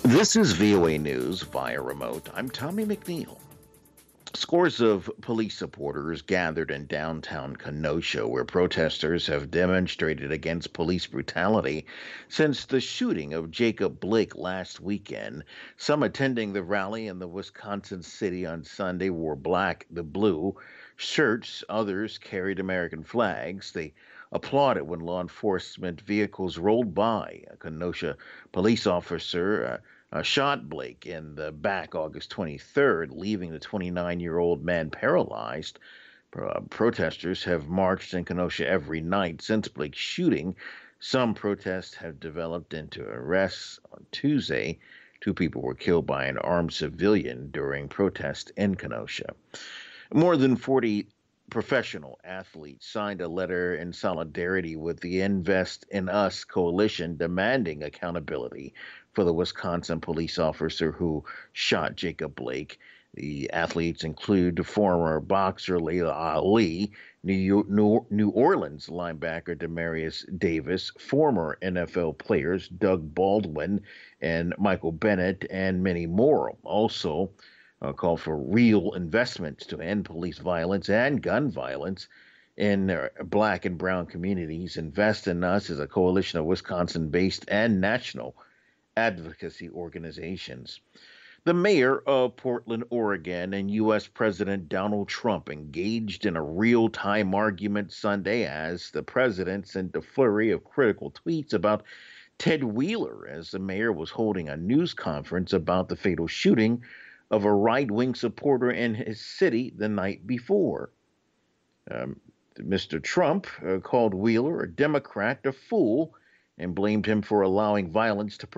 This is VOA News via remote. I'm Tommy McNeil. Scores of police supporters gathered in downtown Kenosha, where protesters have demonstrated against police brutality since the shooting of Jacob Blake last weekend. Some attending the rally in the Wisconsin city on Sunday wore black, the blue shirts. Others carried American flags. They applauded when law enforcement vehicles rolled by. A Kenosha police officer shot Blake in the back August 23rd, leaving the 29-year-old man paralyzed. Protesters have marched in Kenosha every night since Blake's shooting. Some protests have developed into arrests. On Tuesday, two people were killed by an armed civilian during protests in Kenosha. More than 40 professional athletes signed a letter in solidarity with the Invest in Us coalition demanding accountability for the Wisconsin police officer who shot Jacob Blake. The athletes include former boxer Layla Ali, New Orleans linebacker Demarius Davis, former NFL players Doug Baldwin and Michael Bennett, and many more. Also, call for real investments to end police violence and gun violence in black and brown communities. Invest in Us is a coalition of Wisconsin based and national advocacy organizations. The mayor of Portland, Oregon, and U.S. President Donald Trump engaged in a real time argument Sunday as the president sent a flurry of critical tweets about Ted Wheeler as the mayor was holding a news conference about the fatal shooting of a right wing supporter in his city the night before. Um, Mr. Trump called Wheeler a Democrat, a fool, and blamed him for allowing violence to